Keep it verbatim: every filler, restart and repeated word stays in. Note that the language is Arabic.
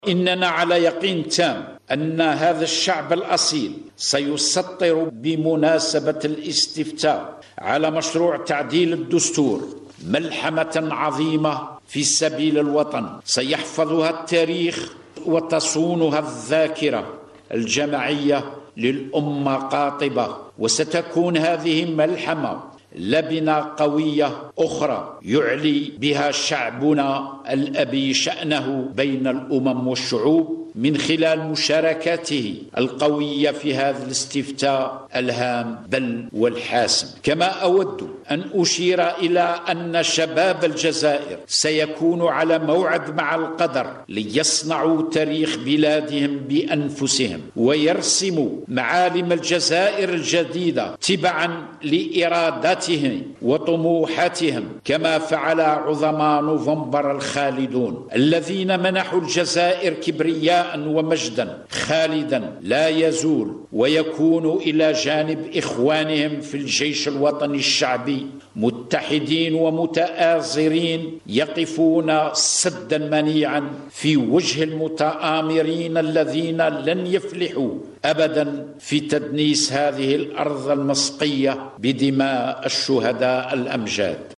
إننا على يقين تام أن هذا الشعب الأصيل سيسطر بمناسبة الاستفتاء على مشروع تعديل الدستور ملحمة عظيمة في سبيل الوطن سيحفظها التاريخ وتصونها الذاكرة الجماعية للأمة قاطبة، وستكون هذه ملحمة لبنة قوية أخرى يعلي بها شعبنا الأبي شأنه بين الأمم والشعوب من خلال مشاركته القوية في هذا الاستفتاء الهام بل والحاسم. كما أود أن أشير إلى أن شباب الجزائر سيكون على موعد مع القدر ليصنعوا تاريخ بلادهم بأنفسهم ويرسموا معالم الجزائر الجديدة تبعا لإرادتهم وطموحاتهم، كما فعل عظماء نوفمبر الخالدون الذين منحوا الجزائر كبرياء ومجدا خالدا لا يزول، ويكون إلى جانب إخوانهم في الجيش الوطني الشعبي متحدين ومتآزرين يقفون سدا منيعا في وجه المتآمرين الذين لن يفلحوا أبدا في تدنيس هذه الأرض المسقية بدماء الشهداء الأمجاد.